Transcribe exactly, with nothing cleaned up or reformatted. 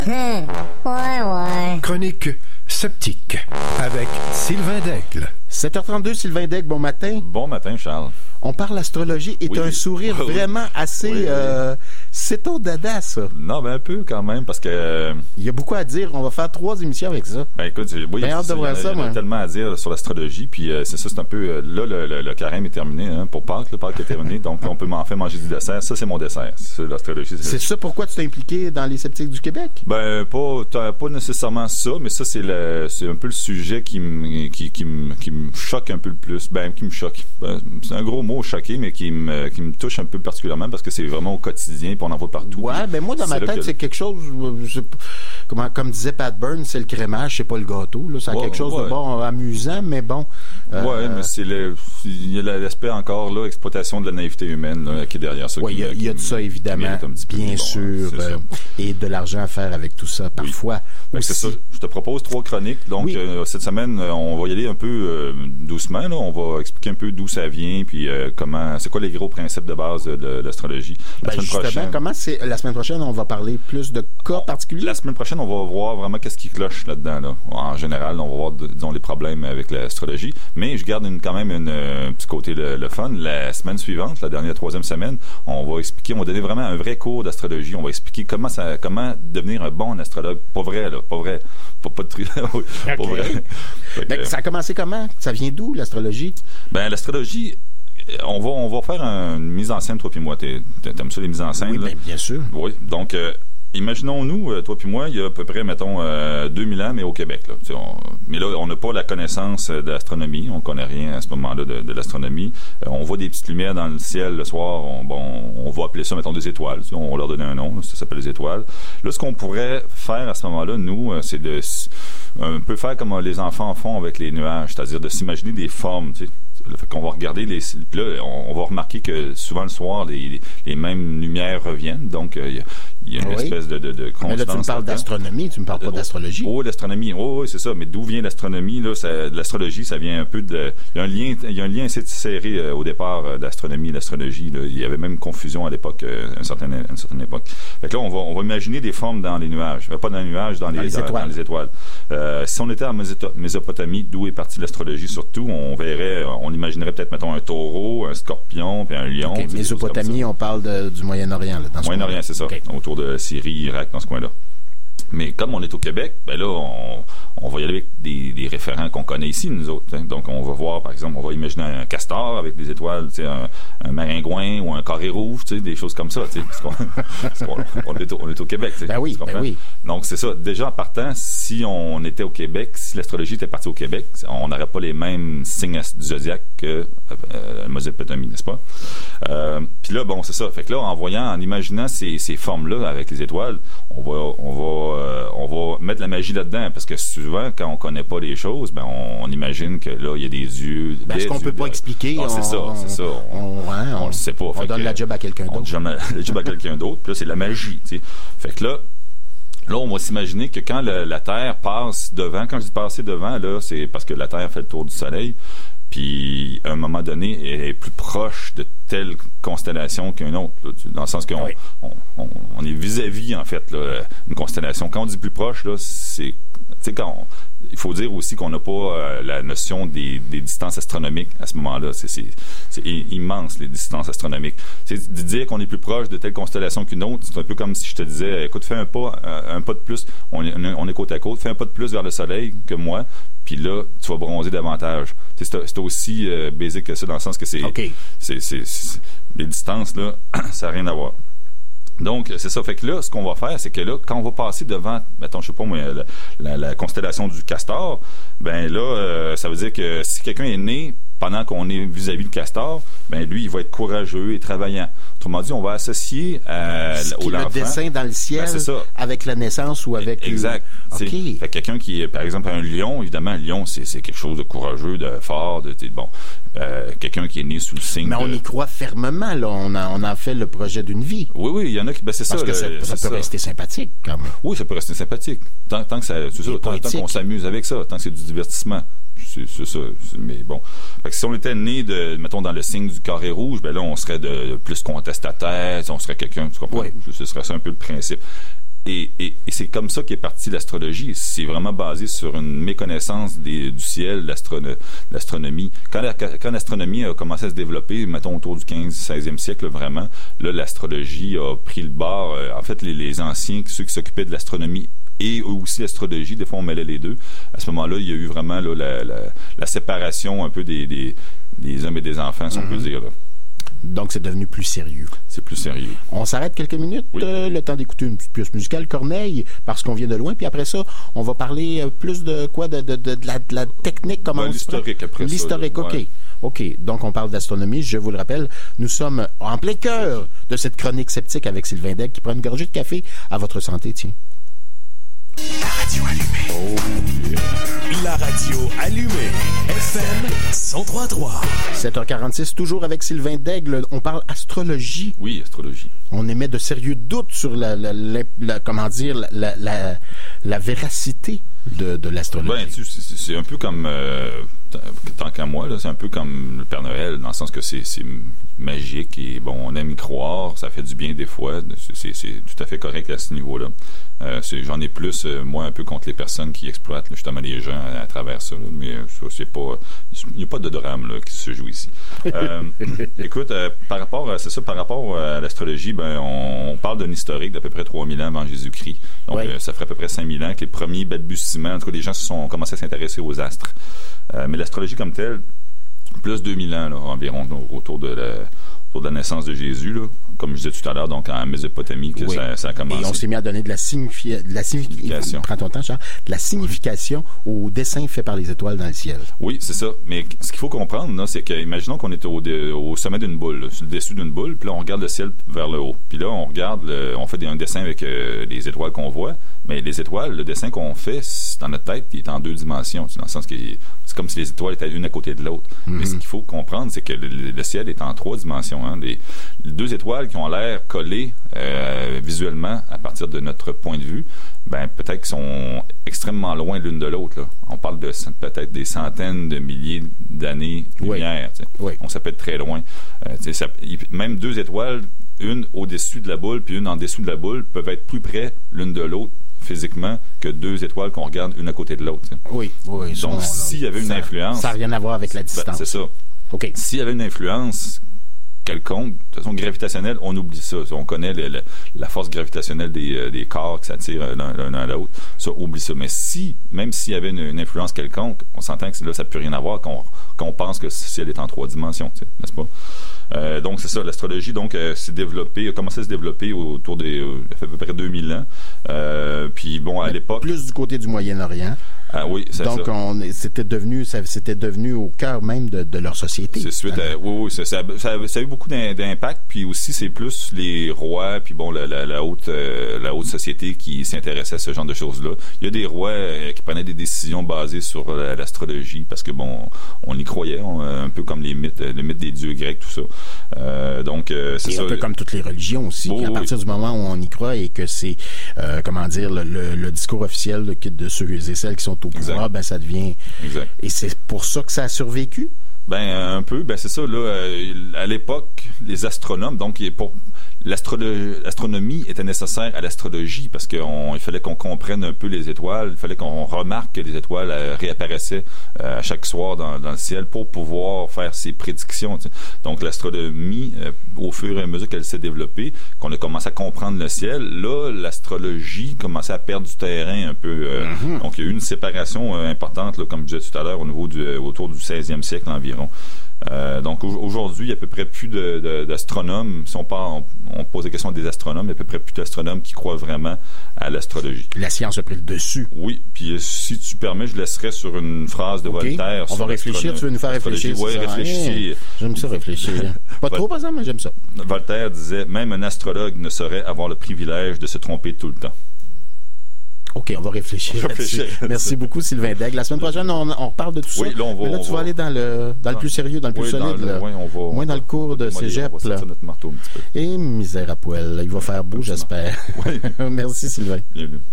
Hum, ouais, ouais. Chronique sceptique avec Sylvain Daigle. sept heures trente-deux, Sylvain Daigle, bon matin. Bon matin, Charles. On parle astrologie et Oui. t'as un sourire Oui. vraiment assez... Oui. Euh, c'est ton dada, ça. Non, ben un peu quand même, parce que... Il y a beaucoup à dire. On va faire trois émissions avec ça. Ben écoute, j'ai- oui, Ben, hâte de il y voir a- ça, il y a moi. tellement à dire sur l'astrologie, puis euh, c'est ça, c'est un peu... euh, là, le, le, le carême est terminé, hein, pour Pâques, le Pâques est terminé, donc on peut enfin manger du dessert. Ça, c'est mon dessert, c'est l'astrologie. C'est ça pourquoi tu t'es impliqué dans les sceptiques du Québec? Ben pas t'as pas nécessairement ça, mais ça c'est le c'est un peu le sujet qui me qui qui me qui me choque un peu le plus. Ben qui me choque. Ben, c'est un gros mot, choquer, mais qui me qui me touche un peu particulièrement parce que c'est vraiment au quotidien, puis on en voit partout. Ouais, ben moi dans ma C'est là tête que- c'est quelque chose. euh, je- comment comme disait Pat Burns, c'est le crémage, c'est pas le gâteau. Là, c'est Ouais, quelque chose ouais. de bon, amusant, mais bon. euh, Ouais, mais c'est le il y a l'aspect encore là exploitation de la naïveté humaine là, qui est derrière ça. Oui, qui il y a, me- il y a de qui ça me- qui évidemment, m'irrite un petit peu. bien Bon, sûr, c'est euh, ça. et de l'argent à faire avec tout ça parfois. Fait que c'est aussi. ça. Je te propose trois chroniques. Donc, Oui. euh, cette semaine, euh, on va y aller un peu euh, doucement. Là. On va expliquer un peu d'où ça vient, puis euh, comment, c'est quoi les gros principes de base de, de l'astrologie. La Ben, semaine justement, prochaine, comment c'est la semaine prochaine, on va parler plus de cas particuliers. la semaine prochaine, on va voir vraiment qu'est-ce qui cloche là-dedans. Là. En général, on va voir, disons, les problèmes avec l'astrologie. Mais je garde une, quand même une, un petit côté le, le fun. La semaine suivante, la dernière troisième semaine, on va expliquer, on va donner vraiment un vrai cours d'astrologie. On va expliquer comment ça, comment devenir un bon astrologue. Pas vrai, là. Pas vrai. Pas, pas de tri... oui, pas Ok. vrai. Fait que, Ben, ça a commencé comment? Ça vient d'où, l'astrologie? ben, l'astrologie, on va, on va faire une mise en scène, toi puis moi. T'es- T'aimes ça, les mises en scène? Oui, là? ben, bien sûr. Oui. Donc, euh, imaginons-nous, euh, toi puis moi, il y a à peu près, mettons, euh, deux mille ans, mais au Québec. Là. Tu sais, on- mais là, on n'a pas la connaissance euh, de l'astronomie. On connaît rien à ce moment-là de, de l'astronomie. Euh, on voit des petites lumières dans le ciel le soir. On, bon, on va appeler ça, mettons, des étoiles. Tu sais, on va leur donner un nom. Là, ça s'appelle les étoiles. Là, ce qu'on pourrait faire à ce moment-là, nous, euh, c'est de s- un peu faire comme euh, les enfants font avec les nuages, c'est-à-dire de s'imaginer des formes, tu sais. Le fait qu'on va regarder les, puis là, on, on va remarquer que souvent le soir, les, les mêmes lumières reviennent. Donc, il euh, y, y a une Oui. espèce de, de, de constance. Mais là, tu me parles là-dedans. d'astronomie, tu me parles pas Oh, d'astrologie. Oh, l'astronomie. Oh, oui, c'est ça. Mais d'où vient l'astronomie, là? Ça, l'astrologie, ça vient un peu de, il y a un lien, il y a un lien assez serré, euh, au départ, euh, d'astronomie et l'astrologie, là. Il y avait même confusion à l'époque, euh, à une certaine, à une certaine époque. Fait que là, on va, on va imaginer des formes dans les nuages. Euh, Pas dans les nuages, dans les, Dans les étoiles. dans les étoiles. Euh, si on était en Mésoto- Mésopotamie, d'où est partie l'astrologie surtout, on verrait, on imaginerait peut-être, mettons, un taureau, un scorpion, puis un lion. OK, tu sais, des choses comme ça. Mésopotamie, on parle de- du Moyen-Orient. Là, dans ce Moyen-Orient, coin-là. c'est ça. OK. Autour de Syrie, Irak, dans ce coin-là. Mais comme on est au Québec, ben là, on, on va y aller avec des, des référents qu'on connaît ici, nous autres. Hein. Donc, on va voir, par exemple, on va imaginer un castor avec des étoiles, tu sais, un, un maringouin ou un carré rouge, tu sais, des choses comme ça, tu sais, parce qu'on, parce qu'on on est, au, on est au Québec, tu sais. Ben oui, tu comprends? ben oui. Donc, c'est ça. Déjà, en partant, si on était au Québec, si l'astrologie était partie au Québec, on n'aurait pas les mêmes signes ast- du zodiaque que euh, la Mésopotamie, n'est-ce pas? Euh, Puis là, bon, c'est ça. Fait que là, en voyant, en imaginant ces, ces formes-là avec les étoiles, on va, on va, euh, on va mettre la magie là-dedans, parce que souvent, quand on connaît pas les choses, ben, on, on imagine que là, il y a des yeux. Ben, des ce qu'on yeux peut pas de- expliquer, Non, c'est on- ça, c'est ça. On, on, hein, on le sait pas. On Fait donne que, la job à quelqu'un on d'autre. donne la job à quelqu'un d'autre. Puis là, c'est de la magie, tu sais. Fait que là, Là, on va s'imaginer que quand le- la Terre passe devant, quand je dis passer devant, là, c'est parce que la Terre fait le tour du Soleil, puis à un moment donné, elle est plus proche de telle constellation qu'une autre, là, tu- dans le sens qu'on Oui. on, on, on est vis-à-vis, en fait, là, une constellation. Quand on dit plus proche, là, c'est... Tu sais, quand on- il faut dire aussi qu'on n'a pas euh, la notion des, des distances astronomiques à ce moment-là. C'est, c'est, c'est i- immense, les distances astronomiques. C'est de dire qu'on est plus proche de telle constellation qu'une autre, c'est un peu comme si je te disais, écoute, fais un pas, un, un pas de plus, on est, on est côte à côte, fais un pas de plus vers le soleil que moi, puis là, tu vas bronzer davantage. Tu sais, c'est, c'est aussi euh, basique que ça, dans le sens que c'est... OK. c'est, c'est, c'est les distances, là, ça n'a rien à voir. Donc, c'est ça. Fait que là, ce qu'on va faire, c'est que là, quand on va passer devant, mettons, je sais pas moi, la, la, la constellation du castor, ben là, euh, ça veut dire que si quelqu'un est né pendant qu'on est vis-à-vis du castor, ben lui, il va être courageux et travaillant. Autrement dit, on va associer euh, Ce qui au est le l'enfant. dessin dans le ciel Ben, c'est ça. avec la naissance ou avec... Exact. OK. C'est- Fait que quelqu'un qui est, par exemple, un lion, évidemment, un lion, c'est, c'est quelque chose de courageux, de fort, de, de bon. Euh, quelqu'un qui est né sous le signe Mais on de... y croit fermement, là. On en, on en fait le projet d'une vie. Oui, oui, il y en a qui... Ben, c'est Parce ça. que ça, le- ça c'est peut rester sympathique, quand même. Oui, ça peut rester sympathique. Tant, tant que ça, c'est ça, Et tant, tant poétique. qu'on s'amuse avec ça, tant que c'est du divertissement. C'est, c'est ça. C'est- mais bon. Fait que si on était né de, mettons, dans le signe du carré rouge, ben là, on serait de, de plus contestataire, on serait quelqu'un, tu comprends? Oui. Ce serait ça un peu le principe. Et, et, et c'est comme ça qu'est partie l'astrologie. C'est vraiment basé sur une méconnaissance des, du ciel, l'astrono, l'astronomie. Quand, la, quand l'astronomie a commencé à se développer, mettons autour du quinzième, seizième siècle, vraiment, là, l'astrologie a pris le bord. En fait, les, les anciens, ceux qui s'occupaient de l'astronomie et aussi l'astrologie, des fois on mêlait les deux. À ce moment-là, il y a eu vraiment là, la, la, la séparation un peu des, des, des hommes et des enfants, si mm-hmm. on peut dire, là. Donc, c'est devenu plus sérieux. C'est plus sérieux. On s'arrête quelques minutes, oui. euh, le temps d'écouter une petite pièce musicale, Corneille, parce qu'on vient de loin. Puis après ça, on va parler plus de quoi? De, de, de, de, la, de la technique, comment ben, on l'historique après L'historique, ça. L'historique, OK. ouais. OK. Donc, on parle d'astronomie. Je vous le rappelle, nous sommes en plein cœur de cette chronique sceptique avec Sylvain Daigle qui prend une gorgée de café. À votre santé, tiens. La radio allumée. Oh, yeah. La radio allumée. F M cent trois trois. sept heures quarante-six, toujours avec Sylvain Daigle. On parle astrologie. Oui, astrologie. On émet de sérieux doutes sur la, la, la, la comment dire, la, la, la véracité de, de l'astrologie. Ben, tu, c'est, c'est un peu comme, euh, tant qu'à moi, là, c'est un peu comme le Père Noël, dans le sens que c'est, c'est magique et bon, on aime y croire, ça fait du bien des fois, c'est, c'est, c'est tout à fait correct à ce niveau-là. Euh, c'est, j'en ai plus, euh, moi, un peu contre les personnes qui exploitent là, justement les gens à, à travers ça, là, mais ça, c'est pas, il n'y a pas de drame là, qui se joue ici. Euh, écoute, euh, par rapport, à, c'est ça, par rapport à l'astrologie, ben, on, on parle d'un historique d'à peu près trois mille ans avant Jésus-Christ. Donc, ouais. euh, ça ferait à peu près cinq mille ans que les premiers balbutiements, en tout cas, les gens se sont commencé à s'intéresser aux astres. Euh, mais l'astrologie comme telle, plus deux mille ans, là, environ, autour de la, autour de la naissance de Jésus, là, comme je disais tout à l'heure, donc en Mésopotamie, que oui. ça, ça a commencé. Et on s'est mis à donner de la, signifi- de la signification. Prends ton temps, Charles. De la signification au dessin fait par les étoiles dans le ciel. Oui, c'est ça. Mais ce qu'il faut comprendre, là, c'est que, imaginons qu'on est au, de, au sommet d'une boule, là, sur le dessus d'une boule, puis là, on regarde le ciel vers le haut. Puis là, on regarde, le, on fait des, un dessin avec euh, les étoiles qu'on voit. Mais les étoiles, le dessin qu'on fait, dans notre tête, il est en deux dimensions. Dans le sens que c'est comme si les étoiles étaient une à côté de l'autre. Mm-hmm. Mais ce qu'il faut comprendre, c'est que le, le ciel est en trois dimensions. Hein. Les, les deux étoiles qui ont l'air collées euh, visuellement à partir de notre point de vue, ben peut-être qu'ils sont extrêmement loin l'une de l'autre. Là. On parle de peut-être des centaines de milliers d'années-lumière. Oui. Oui. Donc ça peut être très loin. Euh, ça, même deux étoiles, une au-dessus de la boule puis une en dessous de la boule, peuvent être plus près l'une de l'autre physiquement que deux étoiles qu'on regarde une à côté de l'autre. T'sais. Oui, oui. Donc, s'il y avait une ça, influence... Ça n'a rien à voir avec la distance. Ben, c'est ça. OK. S'il y avait une influence quelconque, de façon gravitationnelle, on oublie ça. On connaît le, le, la force gravitationnelle des, euh, des corps qui s'attirent l'un, l'un à l'autre. Ça, oublie ça. Mais si, même s'il y avait une, une influence quelconque, on s'entend que là, ça ne peut rien avoir qu'on, qu'on pense que le ciel est en trois dimensions, n'est-ce pas? Euh, donc, c'est ça, l'astrologie, donc, euh, s'est développée, a commencé à se développer autour des, euh, à peu près deux mille ans. Euh, puis, bon, à Mais l'époque... Plus du côté du Moyen-Orient. Ah oui, c'est donc, ça. Donc, c'était devenu, ça, c'était devenu au cœur même de, de leur société. C'est suite à, oui, oui, ça, ça, ça, ça a eu beaucoup d'impact, puis aussi, c'est plus les rois, puis bon, la, la, la haute, euh, la haute société qui s'intéressait à ce genre de choses-là. Il y a des rois euh, qui prenaient des décisions basées sur la, l'astrologie, parce que bon, on y croyait, on, un peu comme les mythes, le mythe des dieux grecs, tout ça. Euh, donc, euh, c'est et ça. Un peu comme toutes les religions aussi. Oh, à partir oui. du moment où on y croit et que c'est, euh, comment dire, le, le, le discours officiel de, de ceux et celles qui sont au pouvoir, ben ça devient... Exact. Et c'est pour ça que ça a survécu? Ben, un peu. Ben, c'est ça, là. Euh, à l'époque, les astronomes, donc, pour... L'astrolo- l'astronomie était nécessaire à l'astrologie parce qu'il fallait qu'on comprenne un peu les étoiles, il fallait qu'on remarque que les étoiles euh, réapparaissaient euh, à chaque soir dans, dans le ciel pour pouvoir faire ses prédictions. T'sais. Donc l'astronomie, euh, au fur et à mesure qu'elle s'est développée, qu'on a commencé à comprendre le ciel, là, l'astrologie commençait à perdre du terrain un peu. Euh, mm-hmm. Donc il y a eu une séparation euh, importante, là, comme je disais tout à l'heure, au niveau du, euh, autour du seizième siècle environ. Euh, donc aujourd'hui, il y a à peu près plus de, de, d'astronomes. Si on, part, on, on pose la question des astronomes, il y a à peu près plus d'astronomes qui croient vraiment à l'astrologie. La science a pris le dessus. Oui, puis si tu permets, je laisserai sur une phrase de okay. Voltaire. On va réfléchir, tu veux nous faire réfléchir? Oui, réfléchissez. J'aime ça réfléchir. Pas trop, par exemple, mais j'aime ça. Voltaire disait, même un astrologue ne saurait avoir le privilège de se tromper tout le temps. OK, on va réfléchir. réfléchir Merci beaucoup, Sylvain Daigle. La semaine prochaine, on, on reparle de tout oui, ça. Là, on va, Mais là, on tu va... vas aller dans le, dans le plus sérieux, dans le plus oui, solide. Dans le, oui, on va, moins on dans va, le cours de cégep. On va sortir notre marteau un petit peu. Et misère à poil. Il va faire beau, j'espère. Oui. Merci, Sylvain. Bienvenue.